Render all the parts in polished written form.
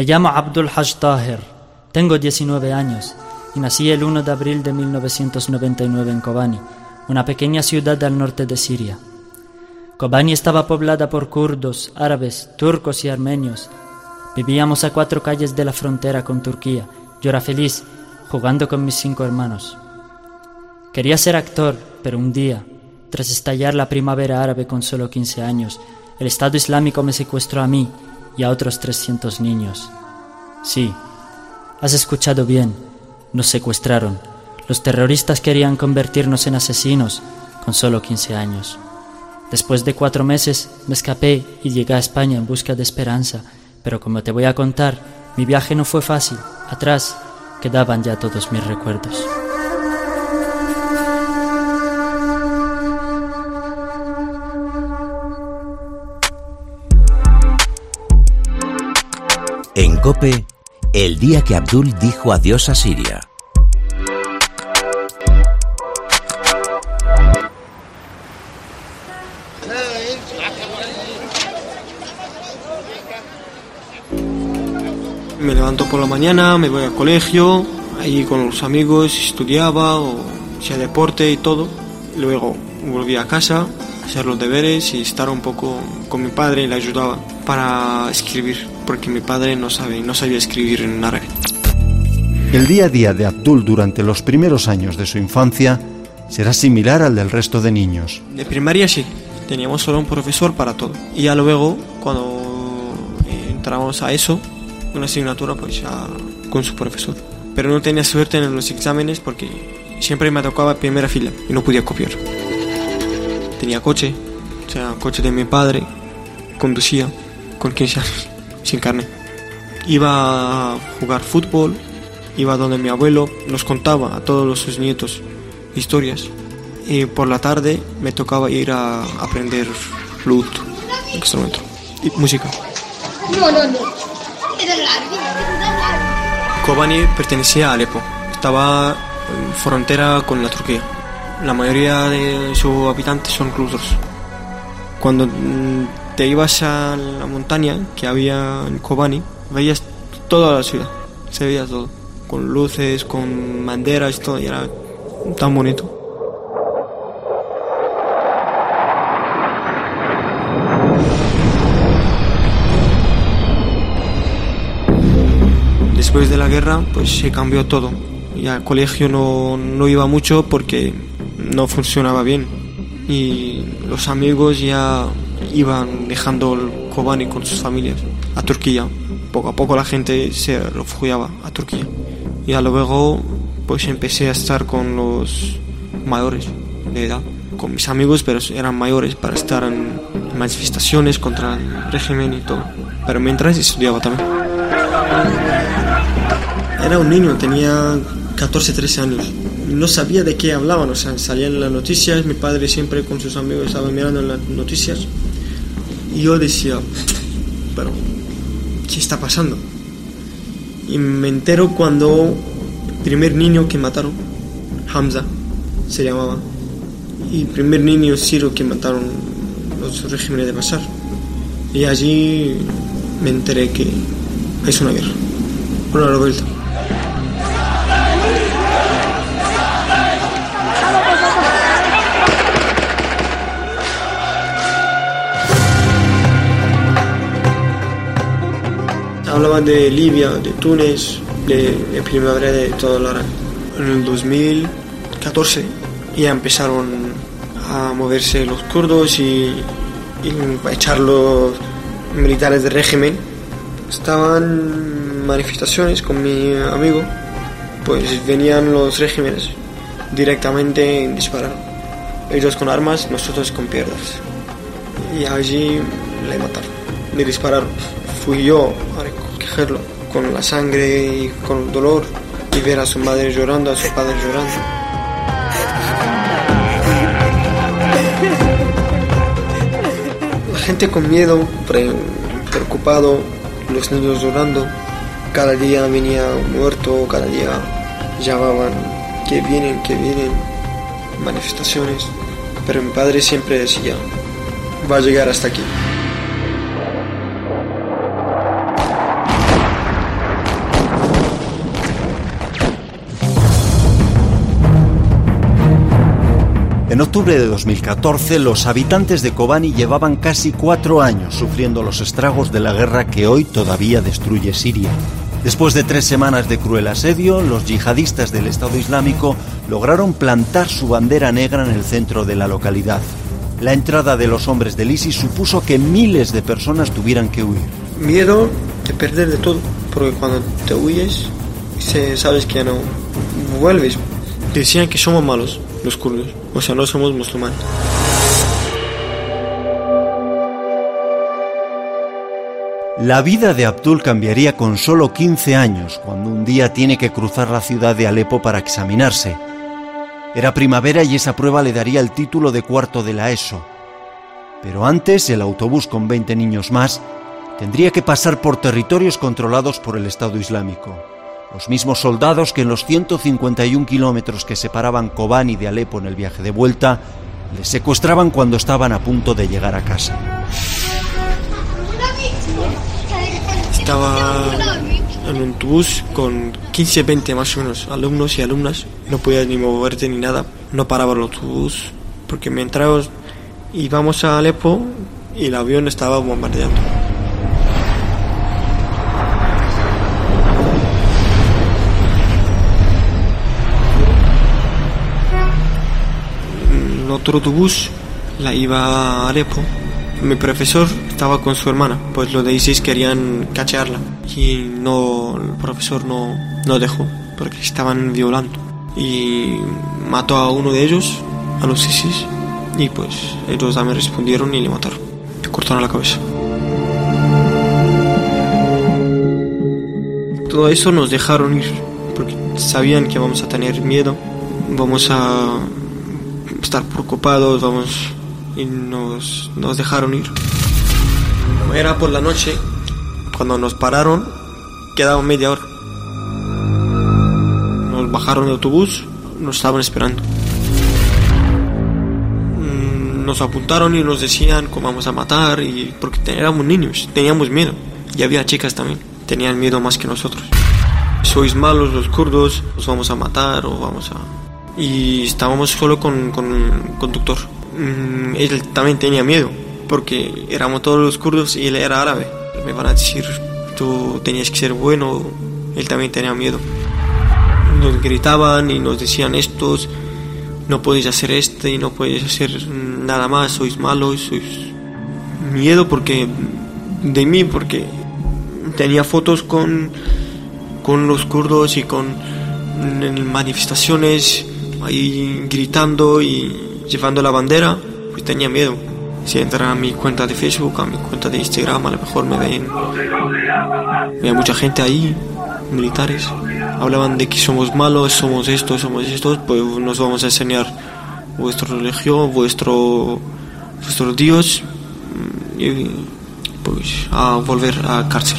Me llamo Abdul Haj Taher, tengo 19 años y nací el 1 de abril de 1999 en Kobani, una pequeña ciudad al norte de Siria. Kobani estaba poblada por kurdos, árabes, turcos y armenios. Vivíamos a 4 calles de la frontera con Turquía. Yo era feliz, jugando con mis 5 hermanos. Quería ser actor, pero un día, tras estallar la primavera árabe con solo 15 años, el Estado Islámico me secuestró a mí y a otros 300 niños. Sí, has escuchado bien, nos secuestraron. Los terroristas querían convertirnos en asesinos con solo 15 años. Después de 4 meses me escapé y llegué a España en busca de esperanza, pero como te voy a contar, mi viaje no fue fácil. Atrás quedaban ya todos mis recuerdos. En COPE, el día que Abdul dijo adiós a Siria. Me levanto por la mañana, me voy al colegio, ahí con los amigos estudiaba o hacía deporte y todo. Luego volví a casa, hacer los deberes y estar un poco con mi padre, le ayudaba para escribir, porque mi padre no sabía escribir en árabe. El día a día de Abdul durante los primeros años de su infancia será similar al del resto de niños. De primaria sí, teníamos solo un profesor para todo. Y ya luego, cuando entramos a eso, una asignatura pues ya con su profesor. Pero no tenía suerte en los exámenes porque siempre me tocaba primera fila y no podía copiar. Tenía coche, o sea, coche de mi padre, conducía con 15 años, sin carne. Iba a jugar fútbol, iba donde mi abuelo, nos contaba a todos sus nietos historias. Y por la tarde me tocaba ir a aprender flute, instrumento, y música. No. Kobani pertenecía a Alepo, estaba en frontera con la Turquía. La mayoría de sus habitantes son kurdos. Cuando te ibas a la montaña que había en Kobani, veías toda la ciudad, se veía todo, con luces, con banderas, todo, y era tan bonito. Después de la guerra pues se cambió todo y al colegio no iba mucho porque no funcionaba bien y los amigos ya iban dejando el Kobani con sus familias a Turquía. Poco a poco la gente se refugiaba a Turquía y luego pues empecé a estar con los mayores de edad, con mis amigos, pero eran mayores, para estar en manifestaciones contra el régimen y todo, pero mientras estudiaba también. Era un niño, tenía 14, 13 años. No sabía de qué hablaban, o sea, salían las noticias, mi padre siempre con sus amigos estaba mirando las noticias y yo decía, pero ¿qué está pasando? Y me entero cuando el primer niño que mataron, Hamza se llamaba, y el primer niño sirio que mataron los regímenes de Bashar, y allí me enteré que es una guerra, una revuelta. Hablaban de Libia, de Túnez, de primavera de todo el árabe. En el 2014 ya empezaron a moverse los kurdos y a echar los militares del régimen. Estaban manifestaciones con mi amigo, pues venían los regímenes directamente a disparar. Ellos con armas, nosotros con piedras. Y allí le mataron, le dispararon. Fui yo a recogerlo con la sangre y con el dolor y ver a su madre llorando, a su padre llorando. La gente con miedo, preocupado, los niños llorando. Cada día venía muerto, cada día llamaban que vienen, manifestaciones. Pero mi padre siempre decía, va a llegar hasta aquí. En octubre de 2014, los habitantes de Kobani llevaban casi 4 años sufriendo los estragos de la guerra que hoy todavía destruye Siria. Después de 3 semanas de cruel asedio, los yihadistas del Estado Islámico lograron plantar su bandera negra en el centro de la localidad. La entrada de los hombres del ISIS supuso que miles de personas tuvieran que huir. Miedo de perder de todo, porque cuando te huyes, sabes que ya no vuelves. Decían que somos malos, los kurdos, o sea, no somos musulmanes. La vida de Abdul cambiaría con solo 15 años, cuando un día tiene que cruzar la ciudad de Alepo para examinarse. Era primavera y esa prueba le daría el título de cuarto de la ESO. Pero antes, el autobús con 20 niños más tendría que pasar por territorios controlados por el Estado Islámico. Los mismos soldados que en los 151 kilómetros que separaban Kobani de Alepo en el viaje de vuelta, les secuestraban cuando estaban a punto de llegar a casa. Estaba en un autobús con 15, 20 más o menos alumnos y alumnas. No podías ni moverte ni nada. No paraba el autobús porque mientras íbamos a Alepo y el avión estaba bombardeando. El otro autobús la iba a Alepo. Mi profesor estaba con su hermana, pues los de ISIS querían cachearla y el profesor no dejó porque estaban violando y mató a uno de ellos, a los ISIS, y pues ellos también respondieron y le mataron, le cortaron la cabeza. Todo eso nos dejaron ir porque sabían que vamos a tener miedo, vamos a estar preocupados, y nos dejaron ir. Era por la noche, cuando nos pararon, quedaba media hora. Nos bajaron del autobús, nos estaban esperando. Nos apuntaron y nos decían cómo vamos a matar, y porque éramos niños, teníamos miedo. Y había chicas también, tenían miedo más que nosotros. Sois malos los kurdos, os vamos a matar o vamos a... Y estábamos solo con conductor. Él también tenía miedo porque éramos todos los kurdos y él era árabe. Me van a decir, tú tenías que ser bueno. Él también tenía miedo. Nos gritaban y nos decían estos, no podéis hacer y no podéis hacer nada más, sois malos, sois... Miedo porque de mí, porque tenía fotos con los kurdos y en manifestaciones ahí gritando y llevando la bandera, pues tenía miedo. Si entran a mi cuenta de Facebook, a mi cuenta de Instagram, a lo mejor me ven mucha gente ahí, militares, hablaban de que somos malos, somos estos, pues nos vamos a enseñar vuestra religión, vuestro Dios, y pues a volver a cárcel.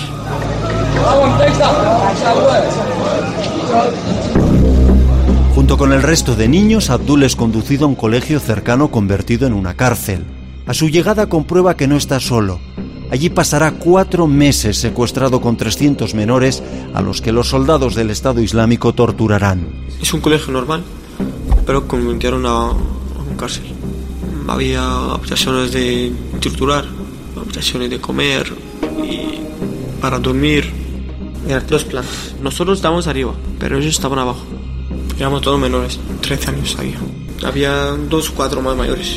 Junto con el resto de niños, Abdul es conducido a un colegio cercano convertido en una cárcel. A su llegada comprueba que no está solo. Allí pasará 4 meses secuestrado con 300 menores a los que los soldados del Estado Islámico torturarán. Es un colegio normal, pero convirtieron a una cárcel. Había habitaciones de torturar, habitaciones de comer y para dormir. Eran 2 plantas. Nosotros estábamos arriba, pero ellos estaban abajo. Éramos todos menores, 13 años había. Había 2 o 4 más mayores.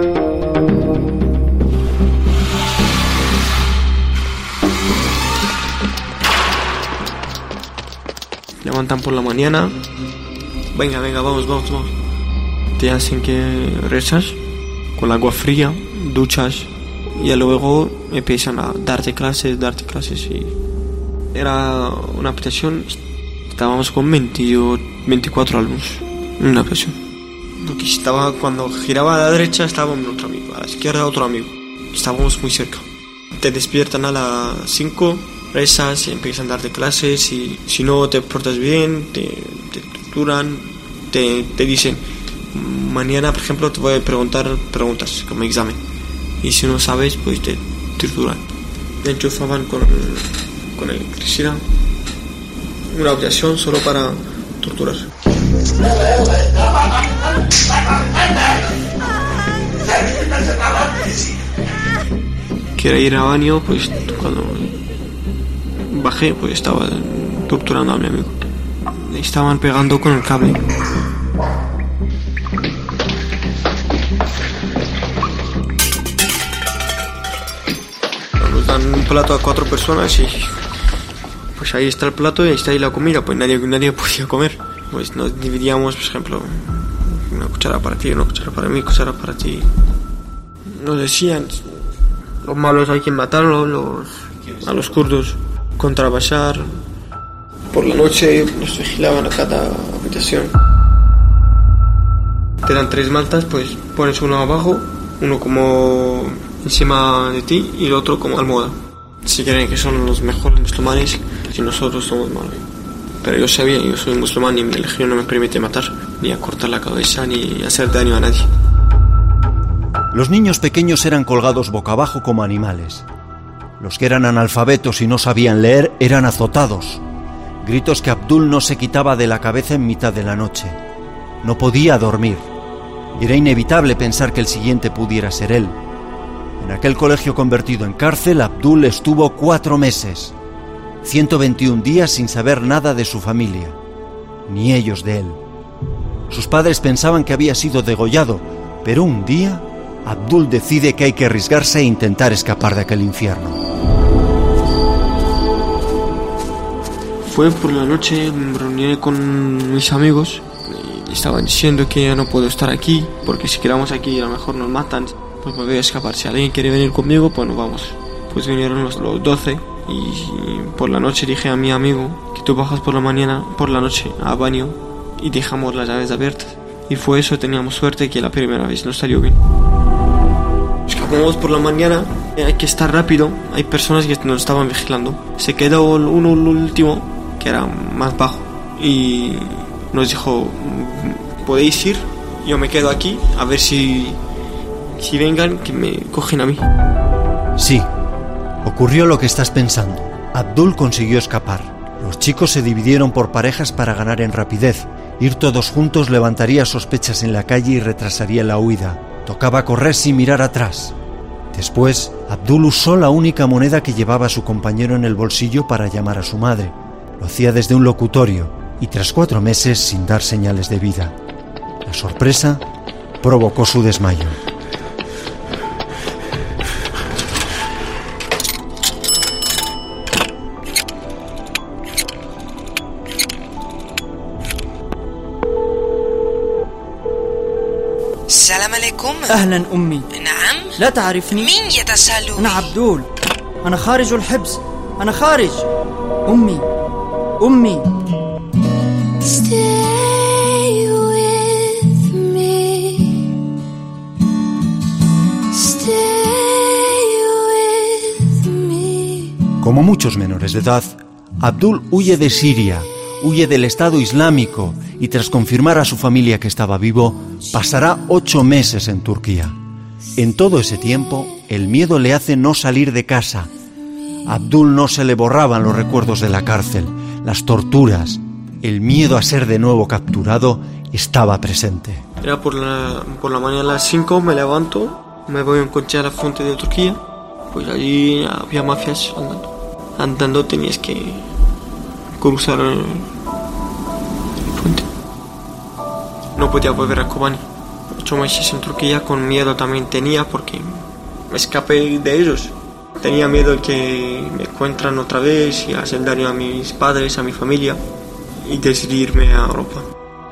Levantan por la mañana. Venga, vamos. Te hacen que rezas con agua fría, duchas, y luego empiezan a darte clases y... Era una habitación, estábamos con 24 alumnos en una habitación. Porque cuando giraba a la derecha estaba un otro amigo, a la izquierda otro amigo. Estábamos muy cerca. Te despiertan a las 5, rezas y empiezan a darte clases, y si no te portas bien, te torturan, te dicen, mañana por ejemplo te voy a preguntar preguntas como examen, y si no sabes pues te torturan. Te enchufaban con electricidad, una habitación solo para torturar. Quería ir al baño, pues cuando bajé, pues estaba torturando a mi amigo. Le estaban pegando con el cable. Nos dan un plato a 4 personas y pues ahí está el plato y ahí está ahí la comida, pues nadie podía comer. Pues nos dividíamos, por ejemplo, una cuchara para ti, una cuchara para mí, cuchara para ti. Nos decían, los malos hay que matarlos, a los kurdos, contra Bashar. Por la noche nos vigilaban a cada habitación. Te dan 3 maltas, pues pones uno abajo, uno como encima de ti y el otro como almohada. Si creen que son los mejores musulmanes, si nosotros somos malos. Pero yo sabía, yo soy musulmán y mi religión no me permite matar, ni a cortar la cabeza, ni hacer daño a nadie. Los niños pequeños eran colgados boca abajo como animales. Los que eran analfabetos y no sabían leer eran azotados. Gritos que Abdul no se quitaba de la cabeza en mitad de la noche. No podía dormir. Era inevitable pensar que el siguiente pudiera ser él. En aquel colegio convertido en cárcel, Abdul estuvo 4 meses. 121 días sin saber nada de su familia, ni ellos de él. Sus padres pensaban que había sido degollado, pero un día Abdul decide que hay que arriesgarse e intentar escapar de aquel infierno. Fue por la noche, me reuní con mis amigos y estaban diciendo que ya no puedo estar aquí, porque si quedamos aquí a lo mejor nos matan, pues me voy a escapar. Si alguien quiere venir conmigo, pues nos vamos. Pues vinieron los 12 y por la noche dije a mi amigo que tú bajas por la noche al baño y dejamos las llaves abiertas. Y fue eso, teníamos suerte que la primera vez nos salió bien. Escapamos por la mañana, hay que estar rápido, hay personas que nos estaban vigilando. Se quedó el último, que era más bajo, y nos dijo, podéis ir, yo me quedo aquí, a ver si vengan, que me cogen a mí. Sí, ocurrió lo que estás pensando. Abdul consiguió escapar. Los chicos se dividieron por parejas para ganar en rapidez. Ir todos juntos levantaría sospechas en la calle y retrasaría la huida. Tocaba correr sin mirar atrás. Después, Abdul usó la única moneda que llevaba su compañero en el bolsillo para llamar a su madre. Lo hacía desde un locutorio y tras 4 meses sin dar señales de vida. La sorpresa provocó su desmayo. السلام عليكم. أهلا أمي. نعم. لا تعرفني؟ مين يتصل؟ أنا عبدول. أنا خارج الحبس. أنا خارج. أمي. Stay with me. Stay with me. Como muchos menores de edad, Abdul huye de Siria, huye del Estado Islámico y tras confirmar a su familia que estaba vivo, pasará 8 meses en Turquía. En todo ese tiempo, el miedo le hace no salir de casa. A Abdul no se le borraban los recuerdos de la cárcel, las torturas. El miedo a ser de nuevo capturado estaba presente. Era por la mañana a las 5, me levanto, me voy a un coche a la frontera de Turquía, pues allí había mafias andando. Andando tenías que cruzar el puente. No podía volver a Kobani. 8 meses en Turquía, con miedo también tenía porque me escapé de ellos. Tenía miedo de que me encuentran otra vez y hacer daño a mis padres, a mi familia, y decidí irme a Europa.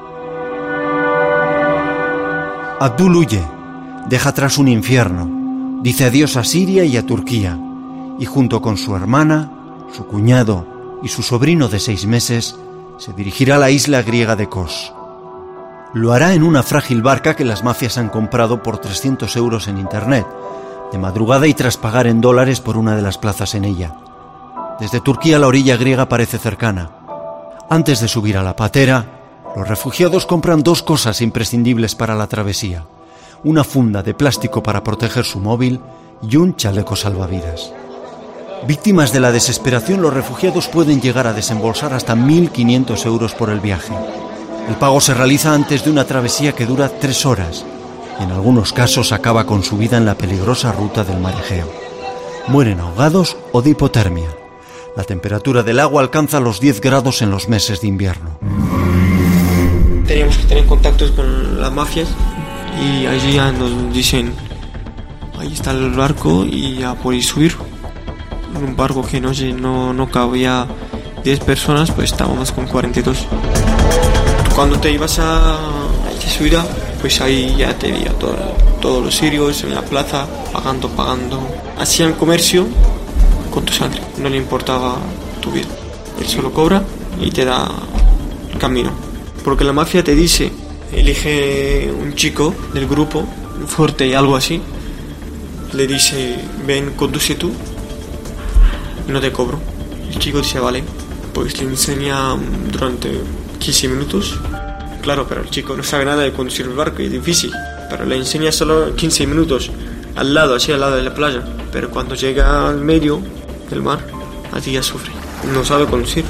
Abdul huye, deja atrás un infierno, dice adiós a Siria y a Turquía, y junto con su hermana, su cuñado y su sobrino de 6 meses, se dirigirá a la isla griega de Kos. Lo hará en una frágil barca que las mafias han comprado por 300 euros en internet, de madrugada y tras pagar en dólares por una de las plazas en ella. Desde Turquía la orilla griega parece cercana. Antes de subir a la patera, los refugiados compran 2 cosas imprescindibles para la travesía: una funda de plástico para proteger su móvil y un chaleco salvavidas. Víctimas de la desesperación, los refugiados pueden llegar a desembolsar hasta 1.500 euros por el viaje. El pago se realiza antes de una travesía que dura 3 horas y en algunos casos acaba con su vida en la peligrosa ruta del mar Egeo. Mueren ahogados o de hipotermia. La temperatura del agua alcanza los 10 grados en los meses de invierno. Teníamos que tener contactos con las mafias y allí ya nos dicen, ahí está el barco y ya podéis subir. En un barco que no cabía 10 personas, pues estábamos con 42. Cuando te ibas a subir, pues ahí ya te veía todos los sirios en la plaza, pagando. Hacían comercio con tu sangre, no le importaba tu vida. Él solo cobra y te da el camino. Porque la mafia te dice, elige un chico del grupo, fuerte y algo así, le dice, ven, conduce tú, y no te cobro. El chico dice, vale, pues le enseña durante 15 minutos. Claro, pero el chico no sabe nada de conducir el barco, es difícil, pero le enseña solo 15 minutos, al lado de la playa. Pero cuando llega al medio del mar, allí ya sufre, no sabe conducir.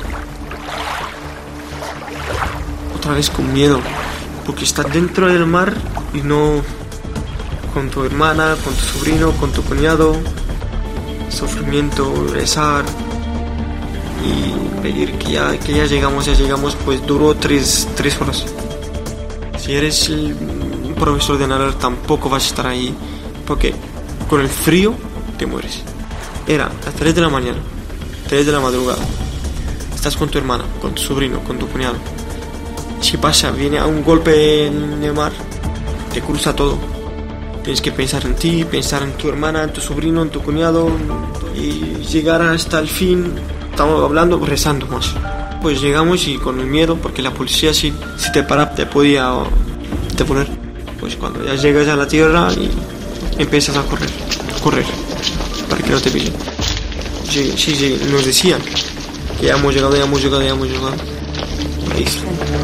Otra vez con miedo, porque estás dentro del mar y no con tu hermana, con tu sobrino, con tu cuñado. Sufrimiento, rezar y pedir que ya llegamos, pues duró 3 horas. Si eres un profesor de nadar tampoco vas a estar ahí, porque con el frío te mueres. Era a 3 de la mañana, 3 de la madrugada, estás con tu hermana, con tu sobrino, con tu cuñado. Si pasa, viene a un golpe en el mar, te cruza todo. Tienes que pensar en ti, pensar en tu hermana, en tu sobrino, en tu cuñado y llegar hasta el fin. Estamos hablando, rezando más. Pues llegamos y con el miedo, porque la policía si te para te podía deponer. Pues cuando ya llegas a la tierra y empiezas a correr, para que no te pillen. Sí, nos decían que ya hemos llegado. Ahí está.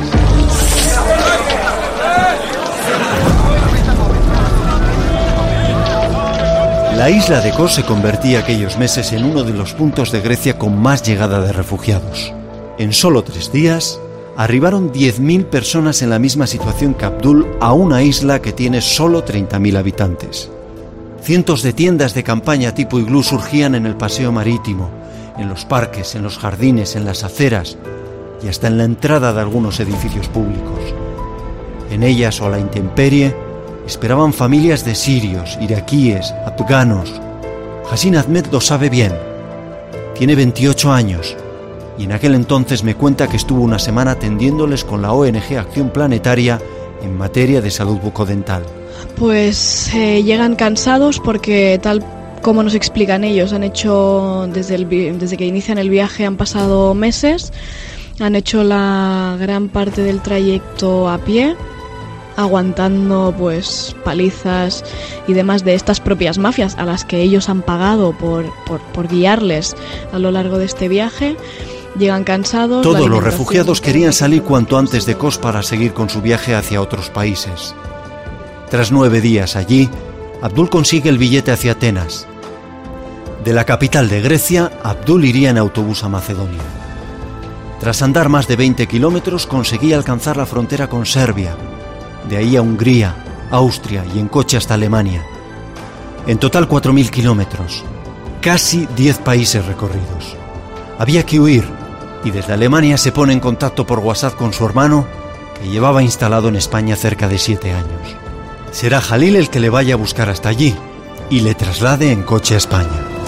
La isla de Kos se convertía aquellos meses en uno de los puntos de Grecia con más llegada de refugiados. En solo 3 días, arribaron 10.000 personas en la misma situación que Abdul a una isla que tiene solo 30.000 habitantes. Cientos de tiendas de campaña tipo iglú surgían en el paseo marítimo, en los parques, en los jardines, en las aceras y hasta en la entrada de algunos edificios públicos. En ellas o a la intemperie esperaban familias de sirios, iraquíes, afganos. Hassin Ahmed lo sabe bien. Tiene 28 años y en aquel entonces me cuenta que estuvo una semana atendiéndoles con la ONG Acción Planetaria en materia de salud bucodental. Pues llegan cansados porque tal como nos explican ellos, han hecho desde que inician el viaje han pasado meses, han hecho la gran parte del trayecto a pie, aguantando pues palizas y demás de estas propias mafias a las que ellos han pagado por guiarles a lo largo de este viaje. Llegan cansados. Todos los refugiados querían salir cuanto antes de Kos para seguir con su viaje hacia otros países. Tras 9 días allí, Abdul consigue el billete hacia Atenas. De la capital de Grecia, Abdul iría en autobús a Macedonia. Tras andar más de 20 kilómetros, conseguía alcanzar la frontera con Serbia. De ahí a Hungría, Austria y en coche hasta Alemania. En total 4.000 kilómetros, casi 10 países recorridos. Había que huir y desde Alemania se pone en contacto por WhatsApp con su hermano, que llevaba instalado en España cerca de 7 años. Será Jalil el que le vaya a buscar hasta allí y le traslade en coche a España.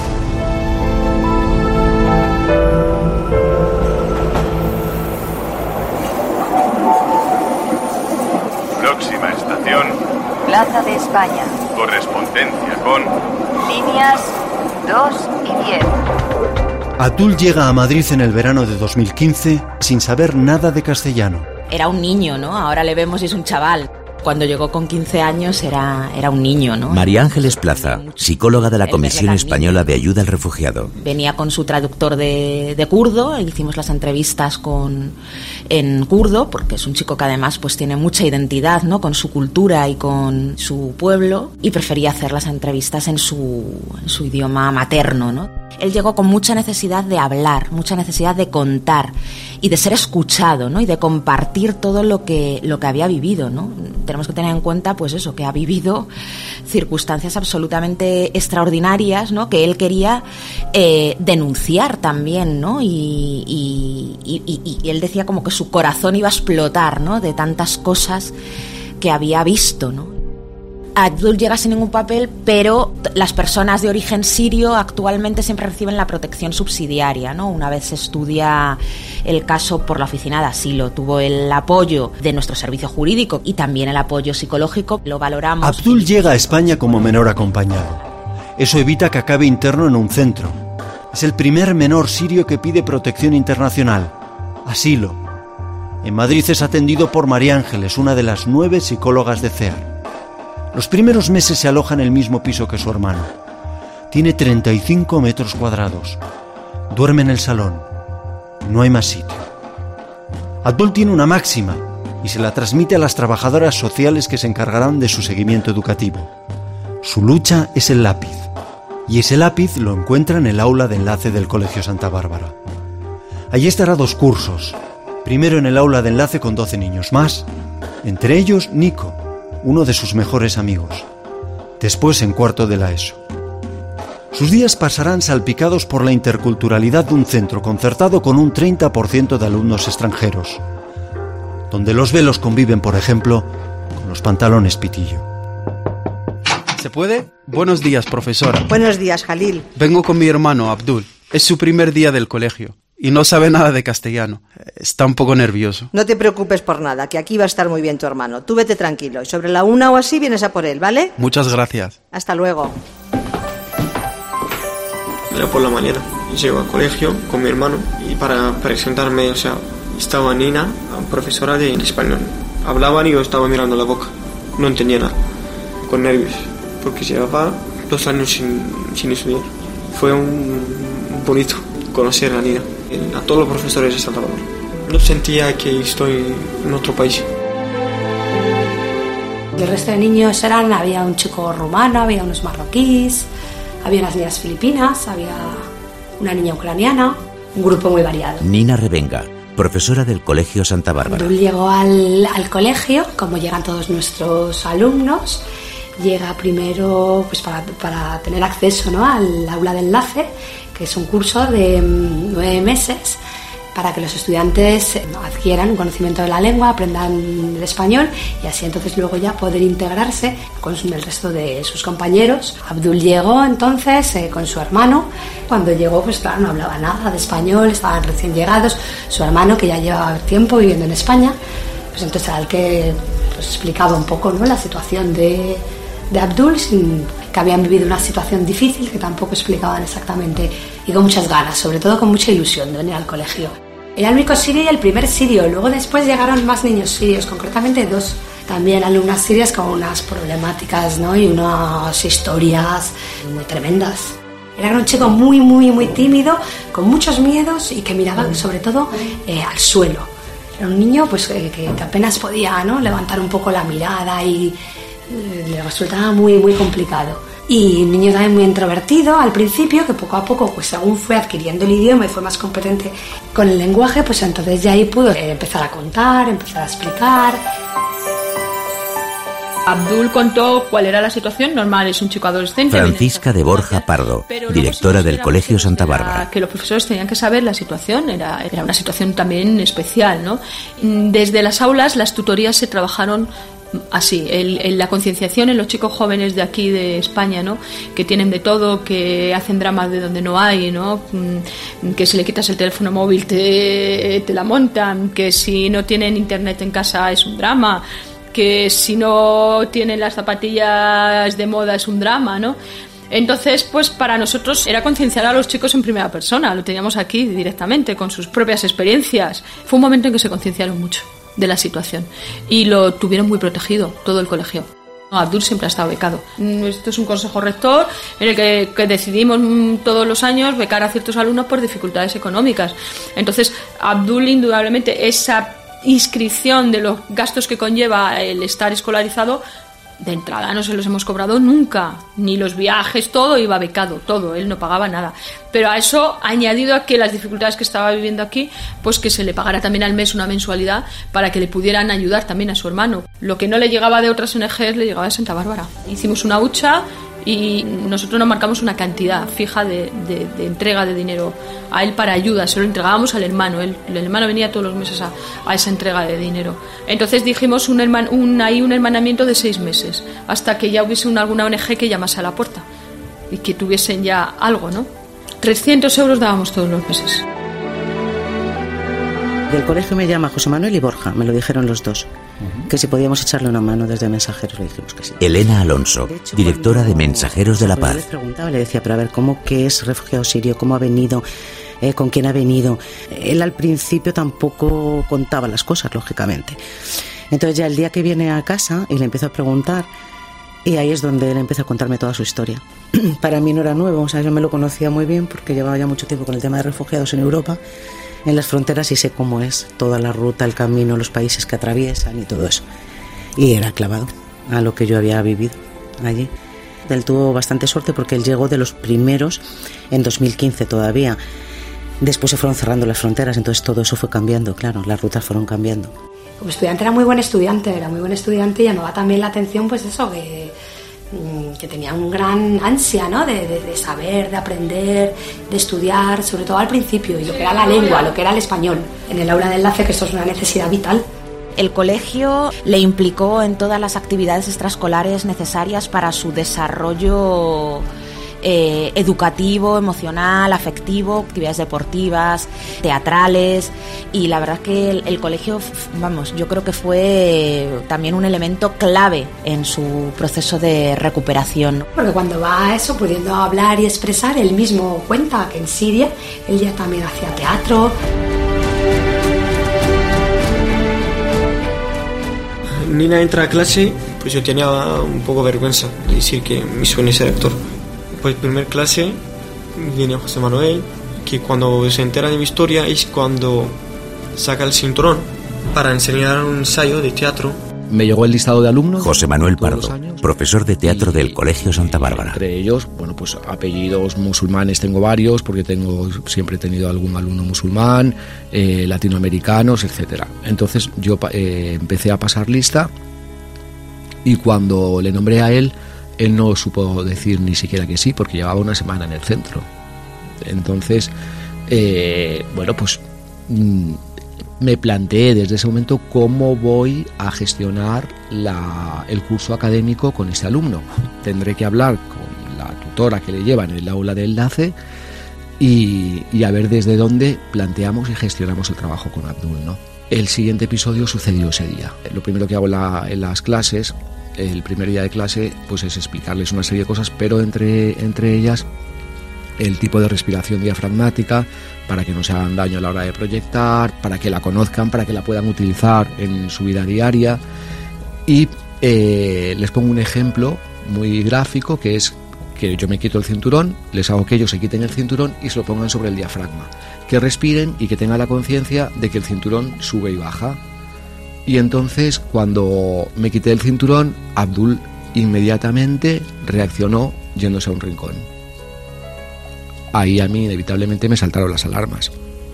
Próxima estación, Plaza de España. correspondencia con Líneas 2 y 10. Abdul llega a Madrid en el verano de 2015 sin saber nada de castellano. Era un niño, ¿no? Ahora le vemos y es un chaval. Cuando llegó con 15 años era un niño, ¿no? María Ángeles Plaza, psicóloga de la Comisión Española de Ayuda al Refugiado. Venía con su traductor de kurdo, hicimos las entrevistas en kurdo, porque es un chico que además pues tiene mucha identidad, ¿no? Con su cultura y con su pueblo, y prefería hacer las entrevistas en su idioma materno, ¿no? Él llegó con mucha necesidad de hablar, mucha necesidad de contar y de ser escuchado, ¿no? Y de compartir todo lo que había vivido, ¿no? Tenemos que tener en cuenta, pues eso, que ha vivido circunstancias absolutamente extraordinarias, ¿no? Que él quería denunciar también, ¿no? Y él decía como que su corazón iba a explotar, ¿no? De tantas cosas que había visto, ¿no? Abdul llega sin ningún papel, pero las personas de origen sirio actualmente siempre reciben la protección subsidiaria, ¿no? Una vez se estudia el caso por la oficina de asilo, tuvo el apoyo de nuestro servicio jurídico y también el apoyo psicológico, lo valoramos. Abdul llega a España como menor acompañado. Eso evita que acabe interno en un centro. Es el primer menor sirio que pide protección internacional, asilo. En Madrid es atendido por María Ángeles, una de las 9 psicólogas de CEAR. Los primeros meses se aloja en el mismo piso que su hermano. Tiene 35 metros cuadrados. Duerme en el salón. No hay más sitio. Abdul tiene una máxima y se la transmite a las trabajadoras sociales que se encargarán de su seguimiento educativo. Su lucha es el lápiz. Y ese lápiz lo encuentra en el aula de enlace del Colegio Santa Bárbara. Allí estará 2 cursos. Primero en el aula de enlace con 12 niños más, entre ellos Nico, uno de sus mejores amigos. Después en cuarto de la ESO. Sus días pasarán salpicados por la interculturalidad de un centro concertado con un 30% de alumnos extranjeros, donde los velos conviven, por ejemplo, con los pantalones pitillo. ¿Se puede? Buenos días, profesora. Buenos días, Jalil. Vengo con mi hermano, Abdul. Es su primer día del colegio y no sabe nada de castellano. Está un poco nervioso. No te preocupes por nada, que aquí va a estar muy bien tu hermano. Tú vete tranquilo y sobre la 1 o así vienes a por él, ¿vale? Muchas gracias. Hasta luego. Era por la mañana. Llego al colegio con mi hermano y para presentarme, estaba Nina, profesora de español. Hablaban y yo estaba mirando la boca. No entendía nada. Con nervios. Porque llevaba 2 años sin estudiar. Fue un bonito conocer a Nina, a todos los profesores de Santa Bárbara. No sentía que estoy en otro país. El resto de niños había un chico rumano, había unos marroquíes, había unas niñas filipinas, había una niña ucraniana, un grupo muy variado. Nina Revenga, profesora del Colegio Santa Bárbara. Abdul llegó al colegio, como llegan todos nuestros alumnos, llega primero pues para tener acceso, ¿no?, al aula de enlace, que es un curso de 9 meses para que los estudiantes adquieran un conocimiento de la lengua, aprendan el español y así entonces luego ya poder integrarse con el resto de sus compañeros. Abdul llegó entonces con su hermano. Cuando llegó, pues claro, no hablaba nada de español, estaban recién llegados. Su hermano, que ya llevaba tiempo viviendo en España, pues entonces era el que pues explicaba un poco, ¿no?, la situación de Abdul, que habían vivido una situación difícil, que tampoco explicaban exactamente, y con muchas ganas, sobre todo con mucha ilusión de venir al colegio. Era el único sirio y el primer sirio. Luego después llegaron más niños sirios, concretamente 2. También alumnas sirias con unas problemáticas, ¿no?, y unas historias muy tremendas. Era un chico muy, muy, muy tímido, con muchos miedos y que miraba sobre todo al suelo. Era un niño pues que apenas podía, ¿no?, levantar un poco la mirada y le resultaba muy, muy complicado. Y un niño también muy introvertido al principio, que poco a poco, pues según fue adquiriendo el idioma y fue más competente con el lenguaje, pues entonces ya ahí pudo empezar a contar, empezar a explicar. Abdul contó cuál era la situación normal, es un chico adolescente. Francisca de Borja Pardo, directora del Colegio Santa Bárbara. Que los profesores tenían que saber la situación, era una situación también especial, ¿no? Desde las aulas las tutorías se trabajaron así, la concienciación en los chicos jóvenes de aquí de España, ¿no?, que tienen de todo, que hacen dramas de donde no hay, ¿no?, que si le quitas el teléfono móvil te la montan, que si no tienen internet en casa es un drama, que si no tienen las zapatillas de moda es un drama, ¿no? Entonces, pues para nosotros era concienciar a los chicos en primera persona, lo teníamos aquí directamente, con sus propias experiencias. Fue un momento en que se concienciaron mucho. de la situación. Y lo tuvieron muy protegido, todo el colegio. Abdul siempre ha estado becado. Esto es un consejo rector en el que decidimos todos los años becar a ciertos alumnos por dificultades económicas. Entonces, Abdul, indudablemente, esa inscripción de los gastos que conlleva el estar escolarizado, de entrada no se los hemos cobrado nunca, ni los viajes, todo iba becado, todo, él no pagaba nada. Pero a eso, añadido a que las dificultades que estaba viviendo aquí, pues que se le pagara también al mes una mensualidad para que le pudieran ayudar también a su hermano. Lo que no le llegaba de otras ONGs le llegaba de Santa Bárbara. Hicimos una hucha y nosotros nos marcamos una cantidad fija de entrega de dinero a él para ayuda, se lo entregábamos al hermano, el hermano venía todos los meses a esa entrega de dinero. Entonces dijimos un hermanamiento de 6 meses, hasta que ya hubiese alguna ONG que llamase a la puerta y que tuviesen ya algo, ¿no? 300 euros dábamos todos los meses. Del colegio me llama José Manuel y Borja, me lo dijeron los dos, que si podíamos echarle una mano desde Mensajeros, le dijimos que sí. Elena Alonso, directora de Mensajeros de la Paz. Le preguntaba, le decía, pero a ver, ¿cómo que es refugiado sirio? ¿Cómo ha venido? ¿Con quién ha venido? Él al principio tampoco contaba las cosas, lógicamente. Entonces ya el día que viene a casa y le empiezo a preguntar, y ahí es donde él empieza a contarme toda su historia. Para mí no era nuevo, o sea, yo me lo conocía muy bien porque llevaba ya mucho tiempo con el tema de refugiados en Europa, en las fronteras, y sé cómo es toda la ruta, el camino, los países que atraviesan y todo eso. Y era clavado a lo que yo había vivido allí. Él tuvo bastante suerte porque él llegó de los primeros en 2015 todavía. Después se fueron cerrando las fronteras, entonces todo eso fue cambiando, claro, las rutas fueron cambiando. Como estudiante era muy buen estudiante y llamaba también la atención, pues eso, que tenía un gran ansia, ¿no? de saber, de aprender, de estudiar, sobre todo al principio, y lo que era la lengua, lo que era el español, en el aula de enlace, que esto es una necesidad vital. El colegio le implicó en todas las actividades extraescolares necesarias para su desarrollo educativo, emocional, afectivo, actividades deportivas, teatrales, y la verdad que el colegio, vamos, yo creo que fue también un elemento clave en su proceso de recuperación. Porque cuando va a eso, pudiendo hablar y expresar, él mismo cuenta que en Siria él ya también hacía teatro. Nina entra a clase, pues yo tenía un poco vergüenza de decir que mi sueño es ser actor. Pues primer clase viene José Manuel, que cuando se entera de mi historia es cuando saca el cinturón para enseñar un ensayo de teatro. Me llegó el listado de alumnos. José Manuel Pardo, profesor de teatro del Colegio Santa Bárbara. Entre ellos, bueno, pues apellidos musulmanes tengo varios, porque siempre he tenido algún alumno musulmán, latinoamericanos, etcétera. Entonces yo empecé a pasar lista, y cuando le nombré a él no supo decir ni siquiera que sí, porque llevaba una semana en el centro. Entonces, bueno, pues me planteé desde ese momento cómo voy a gestionar el curso académico con este alumno. Tendré que hablar con la tutora que le lleva en el aula de enlace y a ver desde dónde planteamos y gestionamos el trabajo con Abdul, ¿no? El siguiente episodio sucedió ese día. Lo primero que hago en las clases, el primer día de clase, pues es explicarles una serie de cosas, pero entre ellas el tipo de respiración diafragmática, para que no se hagan daño a la hora de proyectar, para que la conozcan, para que la puedan utilizar en su vida diaria. Y les pongo un ejemplo muy gráfico, que es que yo me quito el cinturón, les hago que ellos se quiten el cinturón y se lo pongan sobre el diafragma, que respiren y que tengan la conciencia de que el cinturón sube y baja. Y entonces, cuando me quité el cinturón, Abdul inmediatamente reaccionó yéndose a un rincón. Ahí a mí inevitablemente me saltaron las alarmas.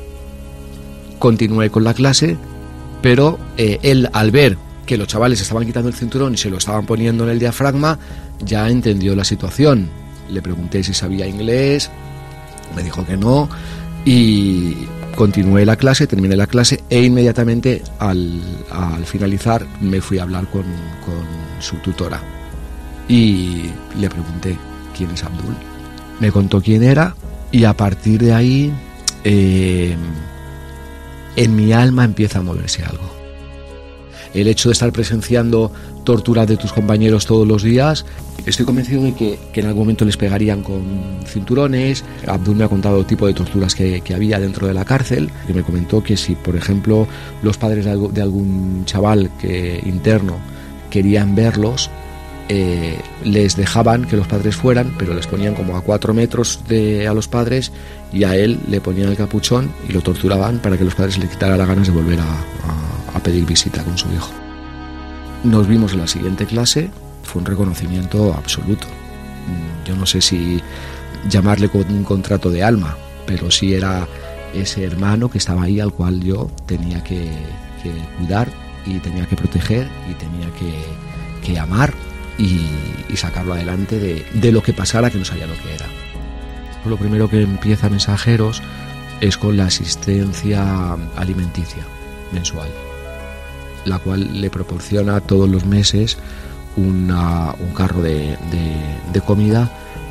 Continué con la clase, pero él, al ver que los chavales estaban quitando el cinturón y se lo estaban poniendo en el diafragma, ya entendió la situación. Le pregunté si sabía inglés, me dijo que no, y continué la clase, terminé la clase, e inmediatamente al finalizar me fui a hablar con su tutora y le pregunté quién es Abdul. Me contó quién era, y a partir de ahí en mi alma empieza a moverse algo. el hecho de estar presenciando torturas de tus compañeros todos los días. Estoy convencido de que en algún momento les pegarían con cinturones. Abdul me ha contado el tipo de torturas que había dentro de la cárcel, que me comentó que si, por ejemplo, los padres de algún chaval interno querían verlos, les dejaban que los padres fueran, pero les ponían como a 4 metros a los padres, y a él le ponían el capuchón y lo torturaban para que los padres le quitaran las ganas de volver a pedir visita con su hijo. Nos vimos en la siguiente clase, fue un reconocimiento absoluto. Yo no sé si llamarle con un contrato de alma, pero sí era ese hermano que estaba ahí, al cual yo tenía que cuidar y tenía que proteger y tenía que amar y sacarlo adelante de lo que pasara, que no sabía lo que era. Lo primero que empieza Mensajeros es con la asistencia alimenticia mensual, la cual le proporciona todos los meses un carro de comida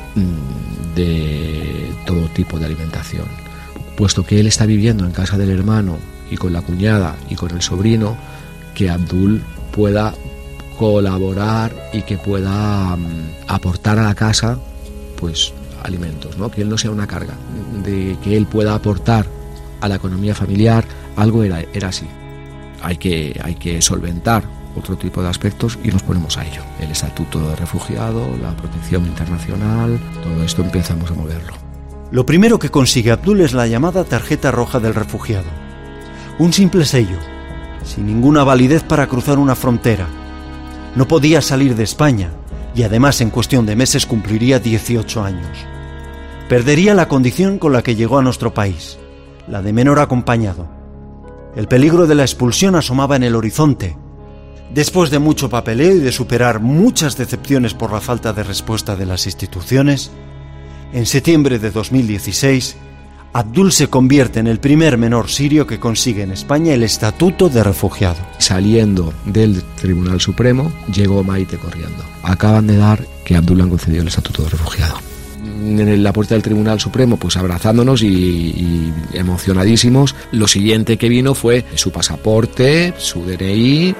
de todo tipo de alimentación. Puesto que él está viviendo en casa del hermano y con la cuñada y con el sobrino, que Abdul pueda colaborar y que pueda aportar a la casa pues alimentos, ¿no? Que él no sea una carga, de que él pueda aportar a la economía familiar. Algo era así. Hay que solventar otro tipo de aspectos y nos ponemos a ello. El estatuto de refugiado, la protección internacional, todo esto empezamos a moverlo. Lo primero que consigue Abdul es la llamada tarjeta roja del refugiado. Un simple sello, sin ninguna validez para cruzar una frontera. No podía salir de España y además en cuestión de meses cumpliría 18 años. Perdería la condición con la que llegó a nuestro país, la de menor acompañado. El peligro de la expulsión asomaba en el horizonte. Después de mucho papeleo y de superar muchas decepciones por la falta de respuesta de las instituciones, en septiembre de 2016, Abdul se convierte en el primer menor sirio que consigue en España el estatuto de refugiado. Saliendo del Tribunal Supremo, llegó Maite corriendo. Acaban de dar que a Abdul le han concedido el estatuto de refugiado. En la puerta del Tribunal Supremo, pues abrazándonos y emocionadísimos. Lo siguiente que vino fue su pasaporte, su DNI.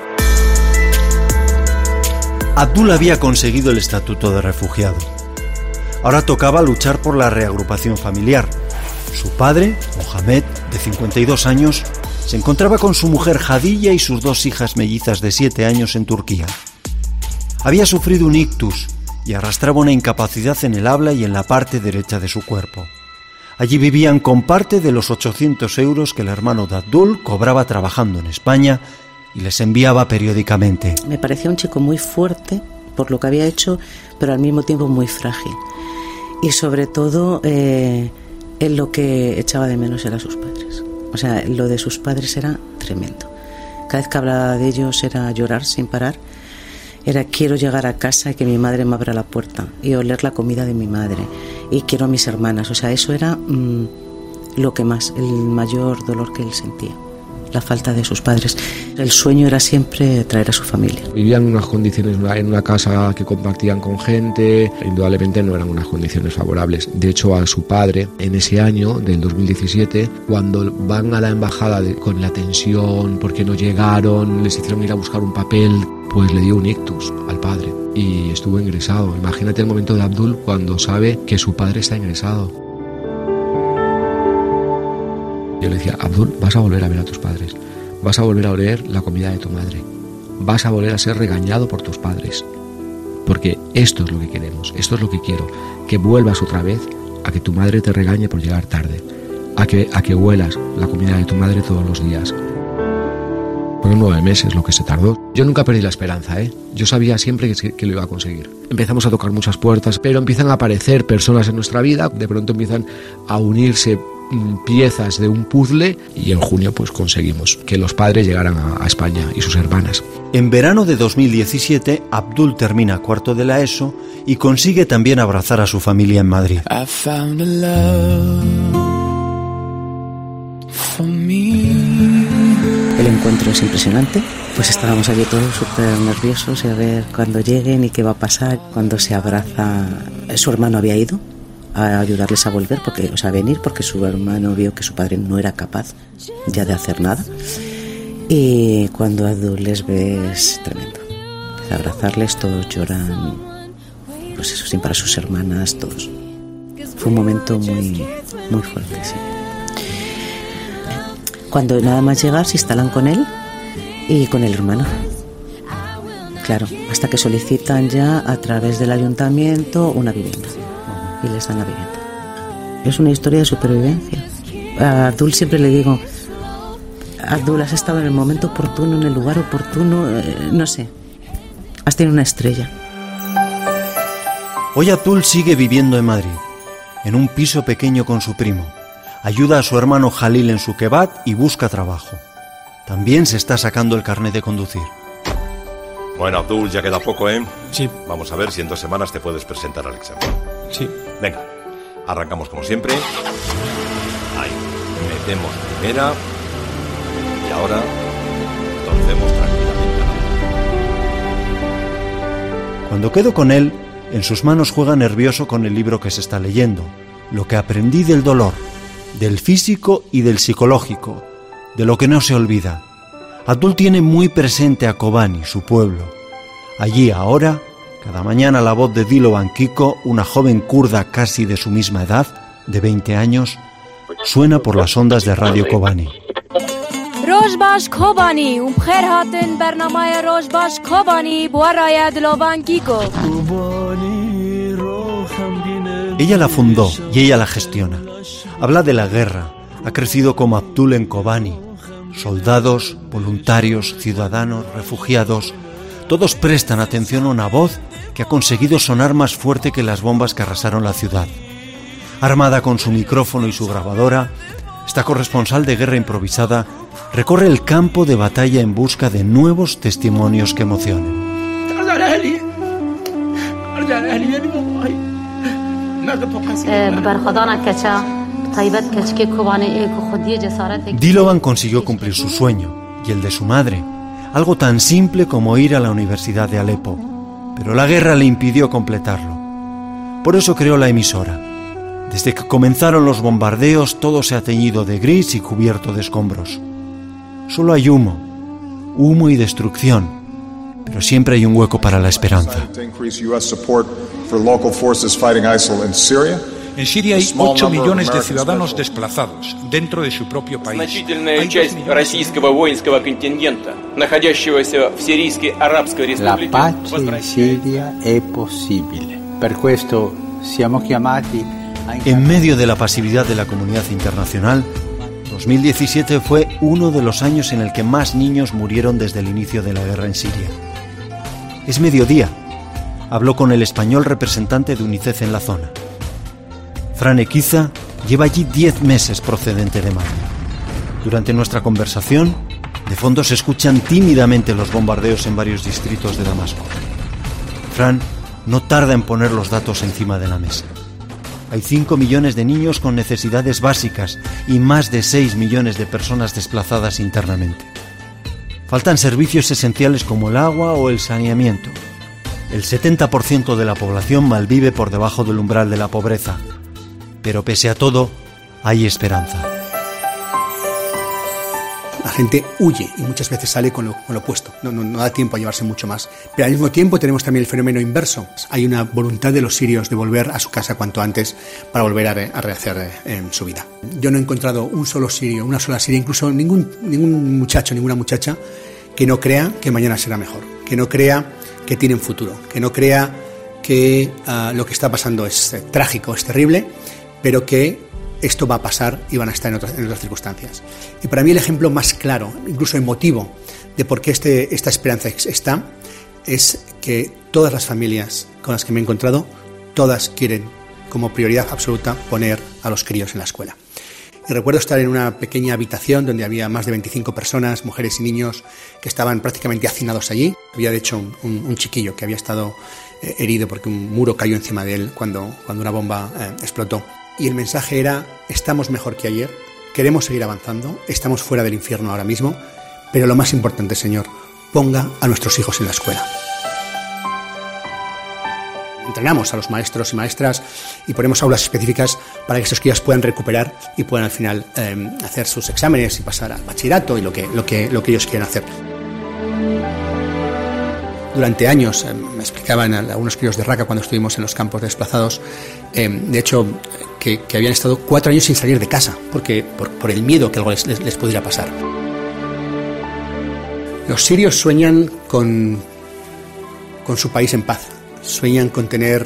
Abdul había conseguido el estatuto de refugiado. Ahora tocaba luchar por la reagrupación familiar. Su padre, Mohamed, de 52 años, se encontraba con su mujer Hadilla y sus 2 hijas mellizas de 7 años en Turquía. Había sufrido un ictus y arrastraba una incapacidad en el habla y en la parte derecha de su cuerpo. Allí vivían con parte de los 800 euros que el hermano de Abdul cobraba trabajando en España y les enviaba periódicamente. Me parecía un chico muy fuerte por lo que había hecho, pero al mismo tiempo muy frágil. Y sobre todo, él lo que echaba de menos era sus padres. O sea, lo de sus padres era tremendo. Cada vez que hablaba de ellos era llorar sin parar. Era quiero llegar a casa y que mi madre me abra la puerta y oler la comida de mi madre y quiero a mis hermanas. O sea, eso era lo que más, el mayor dolor que él sentía, la falta de sus padres. El sueño era siempre traer a su familia. Vivían en unas condiciones, en una casa que compartían con gente, indudablemente no eran unas condiciones favorables. De hecho, a su padre, en ese año del 2017, cuando van a la embajada con la tensión, porque no llegaron, les hicieron ir a buscar un papel, pues le dio un ictus al padre y estuvo ingresado. Imagínate el momento de Abdul cuando sabe que su padre está ingresado. Yo le decía, Abdul, vas a volver a ver a tus padres, vas a volver a oler la comida de tu madre, vas a volver a ser regañado por tus padres, porque esto es lo que queremos, esto es lo que quiero, que vuelvas otra vez a que tu madre te regañe por llegar tarde, a que huelas la comida de tu madre todos los días. Fueron 9 meses lo que se tardó. Yo nunca perdí la esperanza, Yo sabía siempre que lo iba a conseguir. Empezamos a tocar muchas puertas, pero empiezan a aparecer personas en nuestra vida, de pronto empiezan a unirse piezas de un puzzle y en junio pues conseguimos que los padres llegaran a España y sus hermanas. En verano de 2017, Abdul termina cuarto de la ESO y consigue también abrazar a su familia en Madrid. I found a love for me. El encuentro es impresionante, pues estábamos allí todos súper nerviosos a ver cuándo lleguen y qué va a pasar. Cuando se abraza, su hermano había ido a ayudarles a volver, a venir, porque su hermano vio que su padre no era capaz ya de hacer nada. Y cuando Abdul les ve es tremendo. Empieza a abrazarles, todos lloran, pues eso, sin para sus hermanas, todos. Fue un momento muy, muy fuerte, sí. Cuando nada más llegar se instalan con él y con el hermano. Claro, hasta que solicitan ya a través del ayuntamiento una vivienda. Y les dan la vivienda. Es una historia de supervivencia. A Abdul siempre le digo, Abdul, has estado en el momento oportuno, en el lugar oportuno, no sé. Has tenido una estrella. Hoy Abdul sigue viviendo en Madrid, en un piso pequeño con su primo. Ayuda a su hermano Jalil en su kebab y busca trabajo. También se está sacando el carnet de conducir. Bueno, Abdul, ya queda poco, ¿eh? Sí. Vamos a ver si en 2 semanas te puedes presentar al examen. Sí. Venga, arrancamos como siempre. Ahí, metemos primera. Y ahora, torcemos tranquilamente. Cuando quedo con él, en sus manos juega nervioso con el libro que se está leyendo. Lo que aprendí del dolor, del físico y del psicológico, de lo que no se olvida. Abdul tiene muy presente a Kobani, su pueblo. Allí ahora, cada mañana la voz de Dilovan Kiko, una joven kurda casi de su misma edad, de 20 años, suena por las ondas de Radio Kobani. Rojbash Kobani, bkhair hatin barnamay Rojbash Kobani, baraya Dilovan Kiko. Ella la fundó y ella la gestiona. Habla de la guerra. Ha crecido como Abdul en Kobani. Soldados, voluntarios, ciudadanos, refugiados, todos prestan atención a una voz que ha conseguido sonar más fuerte que las bombas que arrasaron la ciudad. Armada con su micrófono y su grabadora, esta corresponsal de guerra improvisada recorre el campo de batalla en busca de nuevos testimonios que emocionen. Dilovan consiguió cumplir su sueño y el de su madre, algo tan simple como ir a la Universidad de Alepo, pero la guerra le impidió completarlo. Por eso creó la emisora. Desde que comenzaron los bombardeos todo se ha teñido de gris y cubierto de escombros. Solo hay humo y destrucción, pero siempre hay un hueco para la esperanza. En Siria hay 8 millones de ciudadanos desplazados dentro de su propio país. La pace in Siria è possibile. Per questo siamo chiamati a... En medio de la pasividad de la comunidad internacional, 2017 fue uno de los años en el que más niños murieron desde el inicio de la guerra en Siria. Es mediodía. Habló con el español representante de UNICEF en la zona. Fran Equiza lleva allí 10 meses procedente de Mali. Durante nuestra conversación, de fondo se escuchan tímidamente los bombardeos en varios distritos de Damasco. Fran no tarda en poner los datos encima de la mesa. Hay 5 millones de niños con necesidades básicas y más de 6 millones de personas desplazadas internamente. Faltan servicios esenciales como el agua o el saneamiento. El 70% de la población malvive por debajo del umbral de la pobreza. Pero pese a todo, hay esperanza. La gente huye y muchas veces sale con lo opuesto. No da tiempo a llevarse mucho más. Pero al mismo tiempo tenemos también el fenómeno inverso. Hay una voluntad de los sirios de volver a su casa cuanto antes para volver a rehacer su vida. Yo no he encontrado un solo sirio, una sola siria, incluso ningún muchacho, ninguna muchacha que no crea que mañana será mejor, que no crea que tienen futuro, que no crea que lo que está pasando es trágico, es terrible, pero que esto va a pasar y van a estar en otras circunstancias. Y para mí el ejemplo más claro, incluso emotivo, de por qué esta esperanza está, es que todas las familias con las que me he encontrado, todas quieren como prioridad absoluta poner a los críos en la escuela. Y recuerdo estar en una pequeña habitación donde había más de 25 personas, mujeres y niños, que estaban prácticamente hacinados allí. Había de hecho un chiquillo que había estado herido porque un muro cayó encima de él cuando una bomba explotó. Y el mensaje era: estamos mejor que ayer, queremos seguir avanzando, estamos fuera del infierno ahora mismo, pero lo más importante, Señor, ponga a nuestros hijos en la escuela. Entrenamos a los maestros y maestras y ponemos aulas específicas para que estos críos puedan recuperar y puedan al final hacer sus exámenes y pasar al bachillerato y lo que ellos quieren hacer. Durante años, me explicaban algunos críos de Raqqa cuando estuvimos en los campos de desplazados, de hecho, que habían estado 4 años sin salir de casa, por el miedo que algo les pudiera pasar. Los sirios sueñan con su país en paz, sueñan con tener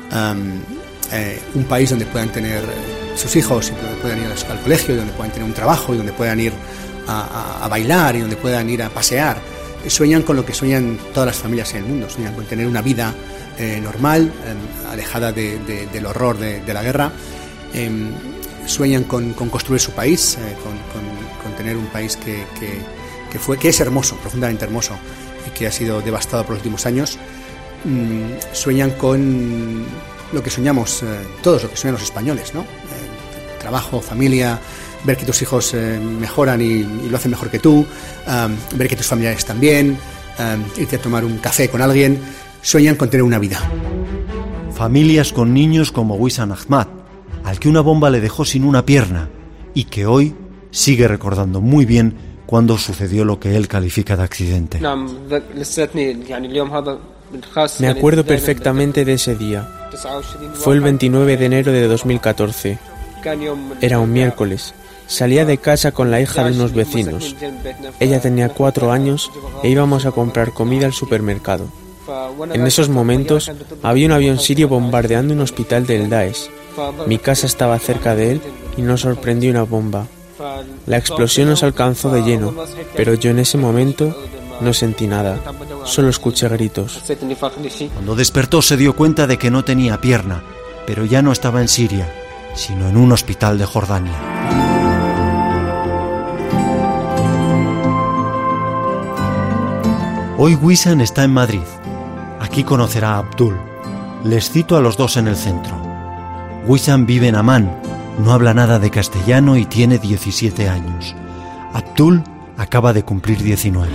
un país donde puedan tener sus hijos, y donde puedan ir al colegio, y donde puedan tener un trabajo, y donde puedan ir a bailar, y donde puedan ir a pasear. Sueñan con lo que sueñan todas las familias en el mundo, sueñan con tener una vida normal, alejada del horror de la guerra. Sueñan con construir su país, con tener un país que es hermoso, profundamente hermoso, y que ha sido devastado por los últimos años. Sueñan con lo que soñamos todos, lo que sueñan los españoles, ¿no? Trabajo, familia, ver que tus hijos mejoran y lo hacen mejor que tú, ver que tus familiares también, irte a tomar un café con alguien. Sueñan con tener una vida. Familias con niños como Wissam Ahmad, al que una bomba le dejó sin una pierna y que hoy sigue recordando muy bien cuando sucedió lo que él califica de accidente. Me acuerdo perfectamente de ese día. Fue el 29 de enero de 2014. Era un miércoles. Salía de casa con la hija de unos vecinos. Ella tenía 4 años e íbamos a comprar comida al supermercado. En esos momentos había un avión sirio bombardeando un hospital del Daesh. Mi casa estaba cerca de él y nos sorprendió una bomba. La explosión nos alcanzó de lleno, pero yo en ese momento no sentí nada, solo escuché gritos. Cuando despertó se dio cuenta de que no tenía pierna, pero ya no estaba en Siria, sino en un hospital de Jordania. Hoy Wissam está en Madrid. Aquí conocerá a Abdul. Les cito a los dos en el centro. Wissam vive en Amán, no habla nada de castellano y tiene 17 años. Abdul acaba de cumplir 19.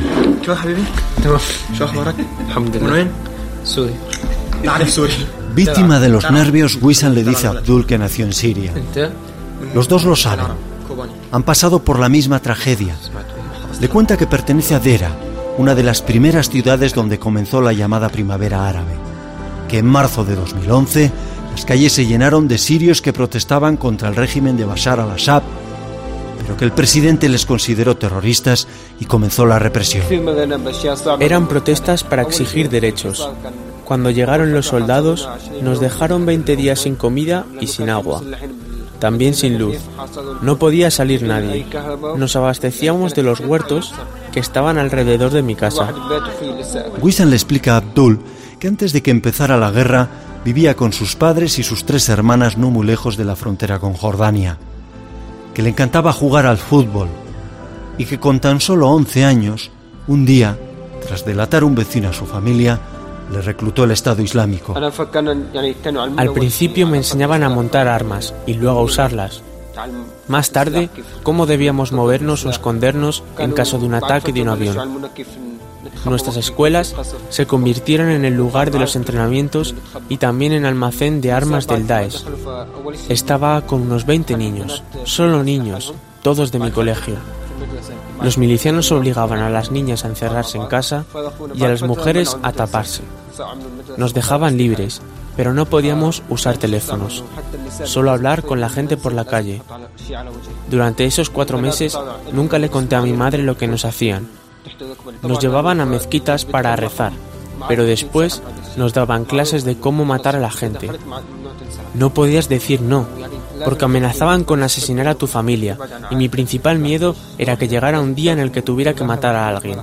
Víctima de los nervios, Wissam le dice a Abdul que nació en Siria. Los dos lo saben. Han pasado por la misma tragedia. Le cuenta que pertenece a Dera, una de las primeras ciudades donde comenzó la llamada primavera árabe, que en marzo de 2011 las calles se llenaron de sirios que protestaban contra el régimen de Bashar al-Assad, pero que el presidente les consideró terroristas y comenzó la represión. Eran protestas para exigir derechos. Cuando llegaron los soldados, nos dejaron 20 días sin comida y sin agua. También sin luz. No podía salir nadie. Nos abastecíamos de los huertos que estaban alrededor de mi casa. Wissam le explica a Abdul que antes de que empezara la guerra vivía con sus padres y sus 3 hermanas no muy lejos de la frontera con Jordania, que le encantaba jugar al fútbol y que con tan solo 11 años, un día, tras delatar un vecino a su familia, le reclutó el Estado Islámico. Al principio me enseñaban a montar armas y luego a usarlas. Más tarde, cómo debíamos movernos o escondernos en caso de un ataque de un avión. Nuestras escuelas se convirtieron en el lugar de los entrenamientos y también en almacén de armas del Daesh. Estaba con unos 20 niños, solo niños, todos de mi colegio. Los milicianos obligaban a las niñas a encerrarse en casa y a las mujeres a taparse. Nos dejaban libres, pero no podíamos usar teléfonos, solo hablar con la gente por la calle. Durante esos 4 meses nunca le conté a mi madre lo que nos hacían. Nos llevaban a mezquitas para rezar, pero después nos daban clases de cómo matar a la gente. No podías decir no, porque amenazaban con asesinar a tu familia, y mi principal miedo era que llegara un día en el que tuviera que matar a alguien.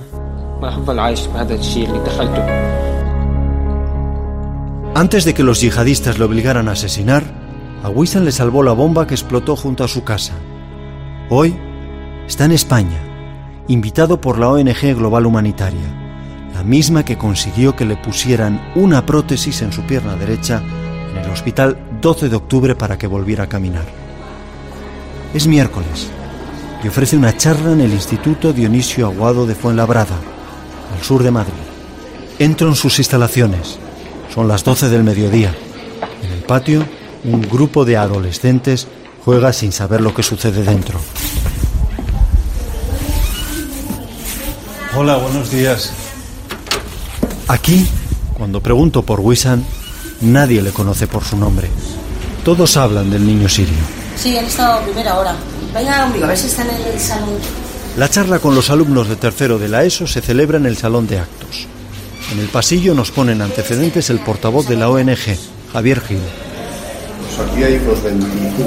Antes de que los yihadistas le obligaran a asesinar, a Wissam le salvó la bomba que explotó junto a su casa. Hoy está en España, invitado por la ONG Global Humanitaria, la misma que consiguió que le pusieran una prótesis en su pierna derecha en el hospital 12 de octubre para que volviera a caminar. Es miércoles y ofrece una charla en el Instituto Dionisio Aguado de Fuenlabrada, al sur de Madrid. Entro en sus instalaciones. Son las 12 del mediodía. En el patio, un grupo de adolescentes juega sin saber lo que sucede dentro. Hola, buenos días. Aquí, cuando pregunto por Wissam, nadie le conoce por su nombre. Todos hablan del niño sirio. Sí, han estado a primera hora. Venga, amigo, a ver si está en el salón. La charla con los alumnos de tercero de la ESO se celebra en el salón de actos. En el pasillo nos ponen antecedentes el portavoz de la ONG, Javier Gil. Pues aquí hay unos 25.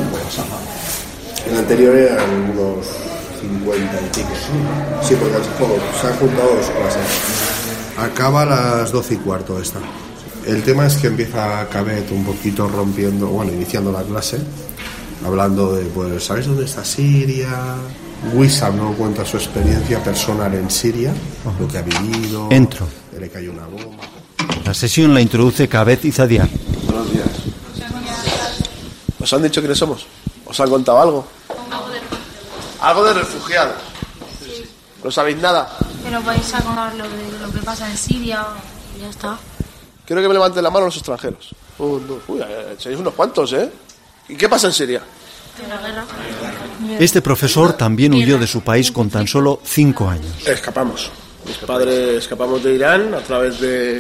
El anterior eran unos 50 y pico. Sí, porque se han juntado 2 clases. Acaba a las 12:15 esta. El tema es que empieza Cabet un poquito iniciando la clase, hablando de, pues, ¿sabéis dónde está Siria? Wissam no cuenta su experiencia personal en Siria, lo que ha vivido. Entro. Le cayó una bomba. La sesión la introduce Cabet y Zadiar. Buenos días. ¿Os han dicho quiénes somos? ¿Os han contado algo? Algo de refugiados. Sí. ¿No sabéis nada? Pero vais a contar lo que pasa en Siria y ya está. Quiero que me levanten la mano los extranjeros. Uy, sois unos cuantos, ¿eh? ¿Y qué pasa en Siria? La guerra. Este profesor también huyó de su país con tan solo 5 años. Escapamos. Mis padres escapamos de Irán a través de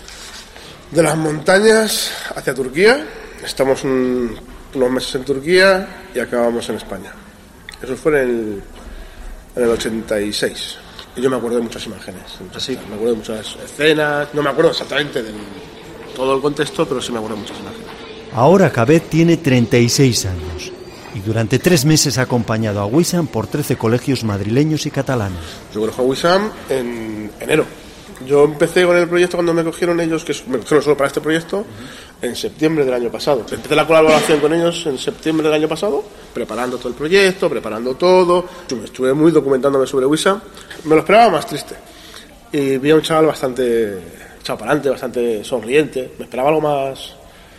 las montañas hacia Turquía. Estamos unos meses en Turquía y acabamos en España. Eso fue en el 86. Y yo me acuerdo de muchas imágenes. Sí, me acuerdo de muchas escenas. No me acuerdo exactamente de todo el contexto, pero sí me acuerdo de muchas imágenes. Ahora Cabet tiene 36 años y durante 3 meses ha acompañado a Wissam por 13 colegios madrileños y catalanes. Yo conozco a Wissam en enero. Yo empecé con el proyecto cuando me cogieron ellos, que me cogieron solo para este proyecto, en septiembre del año pasado. Empecé la colaboración con ellos en septiembre del año pasado, preparando todo el proyecto, preparando todo. Estuve muy documentándome sobre Wissam. Me lo esperaba más triste. Y vi a un chaval bastante echado para adelante, bastante sonriente. Me esperaba algo más...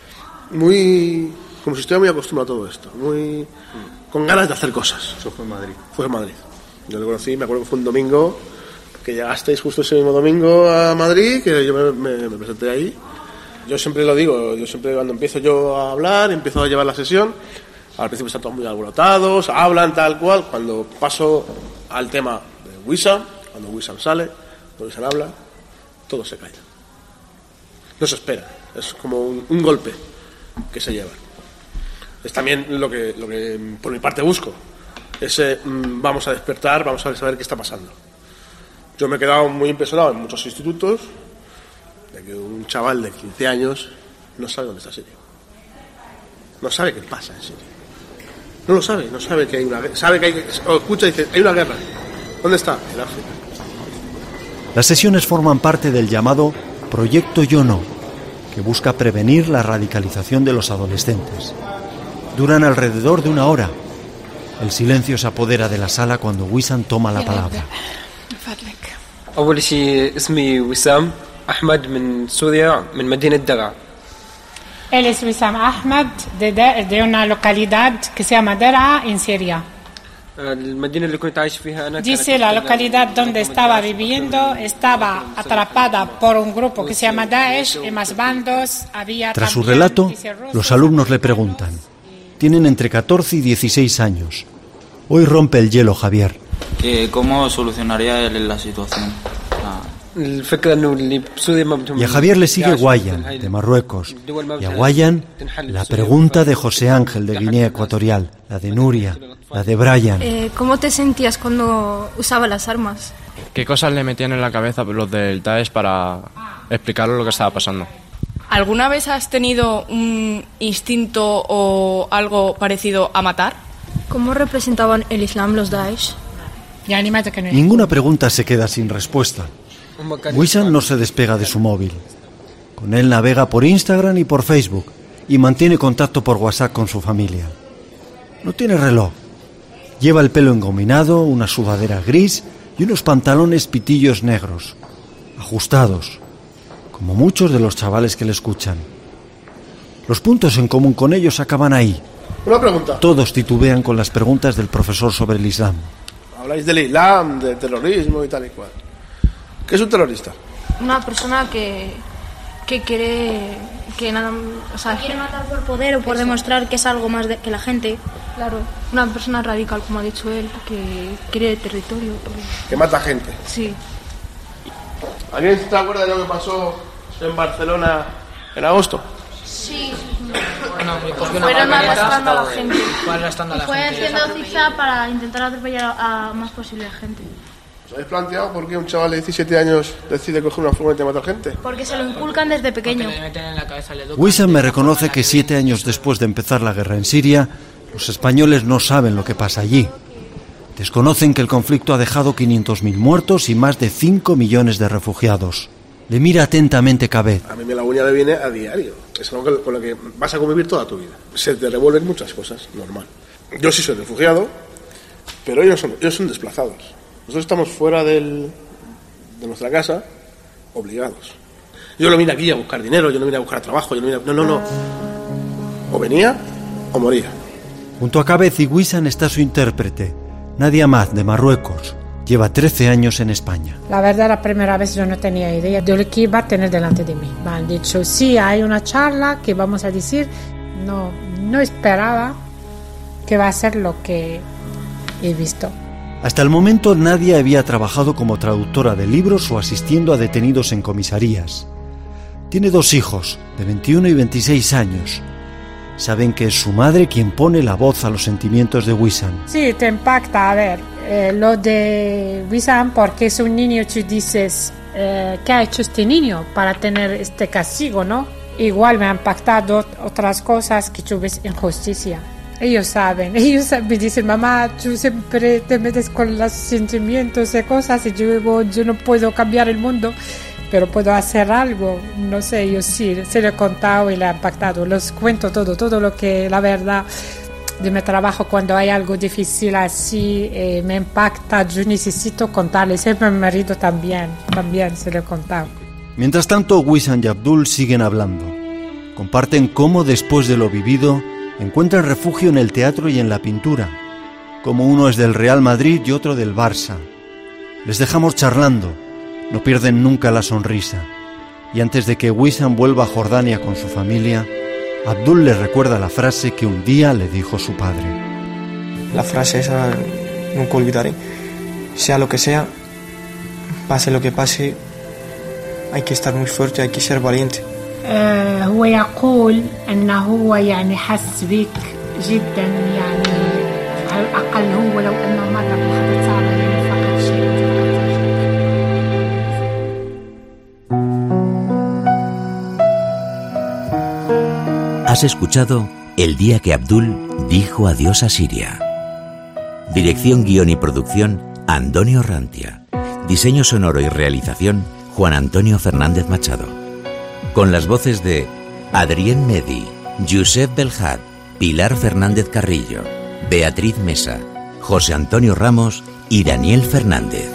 como si estuviera muy acostumbrado a todo esto, con ganas de hacer cosas. Eso fue en Madrid. Fue en Madrid. Yo le conocí, me acuerdo que fue un domingo, que llegasteis justo ese mismo domingo a Madrid, que yo me presenté ahí. Yo siempre lo digo, cuando empiezo yo a hablar, empiezo a llevar la sesión, al principio están todos muy alborotados, hablan tal cual, cuando paso al tema de Wissam, cuando Wissam sale, cuando Wissam habla, todo se calla. No se espera, es como un golpe que se llevan. Es también lo que por mi parte busco, ese vamos a despertar, vamos a saber qué está pasando. Yo me he quedado muy impresionado en muchos institutos de que un chaval de 15 años no sabe dónde está Siria, no sabe qué pasa en Siria, no lo sabe, no sabe que hay una guerra, sabe que hay, o escucha y dice, hay una guerra, ¿dónde está? En África. Las sesiones forman parte del llamado Proyecto Yo No, que busca prevenir la radicalización de los adolescentes. Duran alrededor de 1 hora. El silencio se apodera de la sala cuando Wissam toma la palabra. أول شيء اسمي وسام أحمد من سوريا من مدينة درعا. Él es Wissam Ahmed de una localidad que se llama Der'a en Siria. Dice la localidad donde estaba viviendo estaba atrapada por un grupo que se llama Daesh y más bandos. Tras su relato, los alumnos le preguntan. Tienen entre 14 y 16 años. Hoy rompe el hielo Javier. ¿Cómo solucionaría él la situación? Y a Javier le sigue Guayan, de Marruecos. Y a Guayan, la pregunta de José Ángel, de Guinea Ecuatorial. La de Nuria, la de Brian. ¿Cómo te sentías cuando usaba las armas? ¿Qué cosas le metían en la cabeza los del Daesh para explicarle lo que estaba pasando? ¿Alguna vez has tenido un instinto o algo parecido a matar? ¿Cómo representaban el Islam los Daesh? Ninguna pregunta se queda sin respuesta. Wissam no se despega de su móvil. Con él navega por Instagram y por Facebook y mantiene contacto por WhatsApp con su familia. No tiene reloj. Lleva el pelo engominado, una sudadera gris y unos pantalones pitillos negros, ajustados, como muchos de los chavales que le escuchan. Los puntos en común con ellos acaban ahí. Una pregunta. Todos titubean con las preguntas del profesor sobre el Islam. Habláis del Islam, del terrorismo y tal y cual. ¿Qué es un terrorista? Una persona que que quiere que nada, o sea, quiere matar por poder o por demostrar que es algo más que la gente. Claro, una persona radical, como ha dicho él, que quiere territorio. Que mata gente. Sí. ¿Alguien se acuerda de lo que pasó en Barcelona en agosto? Sí. Fueron arrastrando a la gente. Fue haciendo zigzag para intentar atropellar a más posible gente. ¿Os habéis planteado por qué un chaval de 17 años decide coger una furgoneta y matar gente? Porque se lo inculcan desde pequeño. Wissam me reconoce que 7 años después de empezar la guerra en Siria, los españoles no saben lo que pasa allí. Desconocen que el conflicto ha dejado 500.000 muertos y más de 5 millones de refugiados. Le mira atentamente Cabed. A mí la uña me viene a diario. Es algo con lo que vas a convivir toda tu vida. Se te revuelven muchas cosas, normal. Yo sí soy refugiado, pero ellos son desplazados. Nosotros estamos fuera de nuestra casa, obligados. Yo no vine aquí a buscar dinero, yo no vine a buscar trabajo, no. O venía o moría. Junto a Cabed y Wissam está su intérprete, Nadia Amad, de Marruecos. Lleva 13 años en España. La verdad, la primera vez yo no tenía idea de lo que iba a tener delante de mí. Me han dicho, sí, hay una charla que vamos a decir. No esperaba que va a ser lo que he visto. Hasta el momento nadie había trabajado como traductora de libros o asistiendo a detenidos en comisarías. Tiene 2 hijos, de 21 y 26 años. Saben que es su madre quien pone la voz a los sentimientos de Wissam. Sí, te impacta, a ver, lo de Wissam, porque es un niño, tú dices, ¿qué ha hecho este niño para tener este castigo, no? Igual me han impactado otras cosas que tú ves injusticia. Ellos saben, me dicen, mamá, tú siempre te metes con los sentimientos de cosas y yo digo, yo no puedo cambiar el mundo, pero puedo hacer algo. No sé, yo sí, se lo he contado y le ha impactado. Los cuento todo lo que, la verdad, de mi trabajo, cuando hay algo difícil así, me impacta, yo necesito contarle. Siempre a mi marido también se lo he contado. Mientras tanto, Wissam y Abdul siguen hablando. Comparten cómo, después de lo vivido, encuentran refugio en el teatro y en la pintura, como uno es del Real Madrid y otro del Barça. Les dejamos charlando, no pierden nunca la sonrisa, y antes de que Wissam vuelva a Jordania con su familia, Abdul le recuerda la frase que un día le dijo su padre. La frase esa nunca olvidaré. Sea lo que sea, pase lo que pase, hay que estar muy fuerte, hay que ser valiente. هو يقول أنه هو يعني حس بك جدا يعني على الأقل هو لو أنه مر بلحظة صعبة يعني فقد شيء. Has escuchado El día que Abdul dijo adiós a Siria. Dirección, guión y producción, Antonio Rantia. Diseño sonoro y realización, Juan Antonio Fernández Machado. Con las voces de Adrien Medi, Josep Belhat, Pilar Fernández Carrillo, Beatriz Mesa, José Antonio Ramos y Daniel Fernández.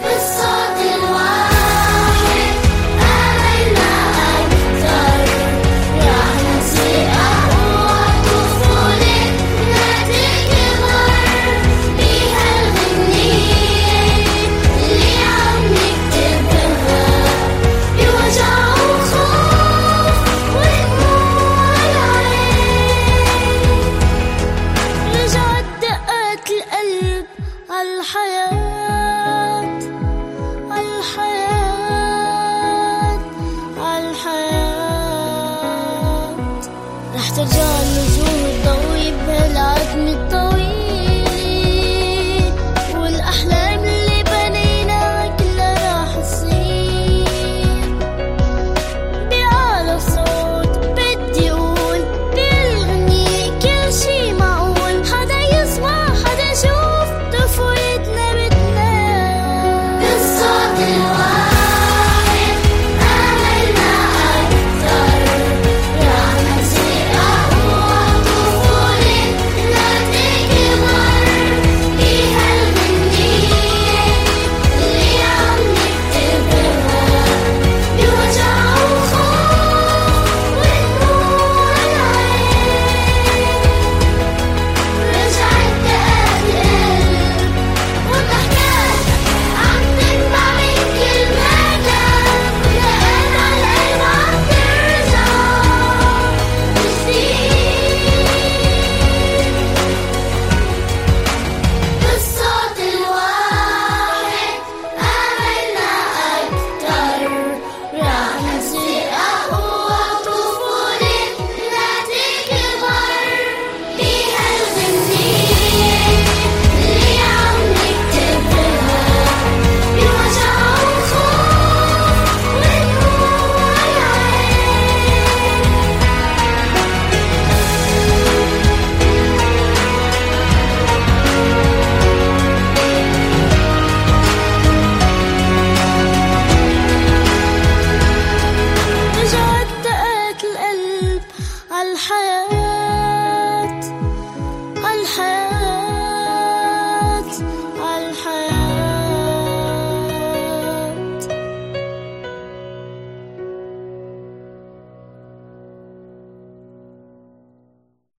الحياة